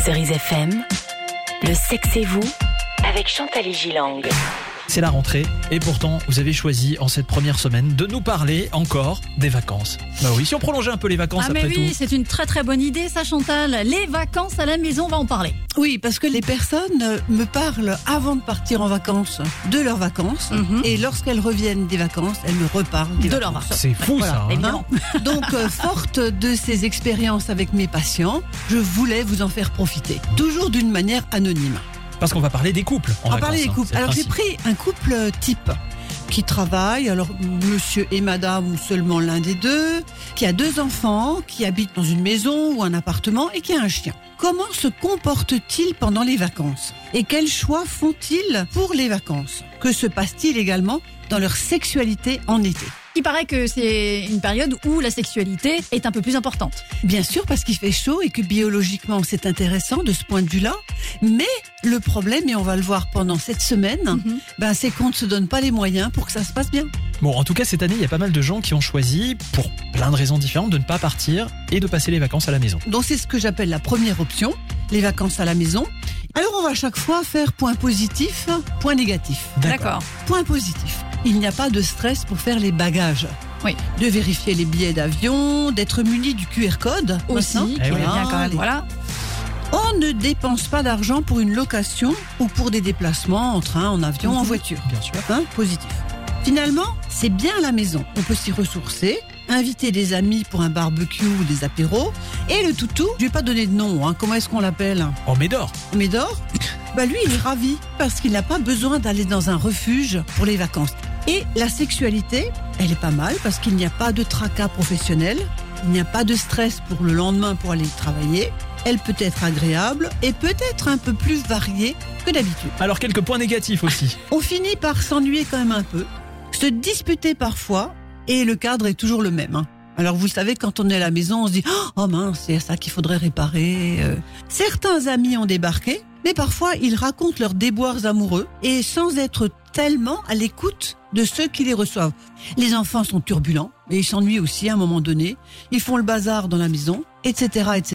Cerise FM, le sexe et vous, avec Chantal Gilang. C'est la rentrée et pourtant vous avez choisi en cette première semaine de nous parler encore des vacances. Bah oui, si on prolongeait un peu les vacances après mais oui, tout. c'est une très très bonne idée ça Chantal. Les vacances à la maison, on va en parler. Oui, parce que les personnes me parlent avant de partir en vacances de leurs vacances et lorsqu'elles reviennent des vacances, elles me reparlent De vacances. leurs vacances. C'est fou Voilà, ça. Hein. évidemment. Donc, forte de ces expériences avec mes patients, je voulais vous en faire profiter. Toujours d'une manière anonyme. Parce qu'on va parler des couples. On va vacances, parler des hein, couples. c'est le Alors j'ai principe. pris un couple type qui travaille, alors monsieur et madame ou seulement l'un des deux, qui a 2 enfants, qui habite dans une maison ou un appartement et qui a un chien. Comment se comportent-ils pendant les vacances? Et quels choix font-ils pour les vacances? Que se passe-t-il également dans leur sexualité en été? Il paraît que c'est une période où la sexualité est un peu plus importante. Bien sûr, parce qu'il fait chaud et que biologiquement c'est intéressant de ce point de vue-là. Mais le problème, et on va le voir pendant cette semaine, c'est qu'on ne se donne pas les moyens pour que ça se passe bien. Bon, en tout cas, cette année, il y a pas mal de gens qui ont choisi, pour plein de raisons différentes, de ne pas partir et de passer les vacances à la maison. Donc c'est ce que j'appelle la première option, les vacances à la maison. Alors on va à chaque fois faire point positif, point négatif. D'accord. Point positif, il n'y a pas de stress pour faire les bagages. Oui. De vérifier les billets d'avion, d'être muni du QR code. Aussi, maintenant. qui est oui. bien quand même. Allez. Voilà. On ne dépense pas d'argent pour une location ou pour des déplacements en train, en avion, en voiture. Bien sûr. Positif. Finalement, c'est bien à la maison. On peut s'y ressourcer, inviter des amis pour un barbecue ou des apéros. Et le toutou, je vais pas donner de nom, comment est-ce qu'on l'appelle? En Médor. Médor, lui, il est ravi parce qu'il n'a pas besoin d'aller dans un refuge pour les vacances. Et la sexualité, elle est pas mal parce qu'il n'y a pas de tracas professionnel, il n'y a pas de stress pour le lendemain pour aller travailler. Elle peut être agréable et peut-être un peu plus variée que d'habitude. Alors quelques points négatifs aussi. On finit par s'ennuyer quand même un peu, se disputer parfois et le cadre est toujours le même. Alors vous savez, quand on est à la maison, on se dit « Oh mince, c'est ça qu'il faudrait réparer ». Certains amis ont débarqué, mais parfois ils racontent leurs déboires amoureux et sans être tellement à l'écoute de ceux qui les reçoivent. Les enfants sont turbulents et ils s'ennuient aussi à un moment donné. Ils font le bazar dans la maison, etc., etc.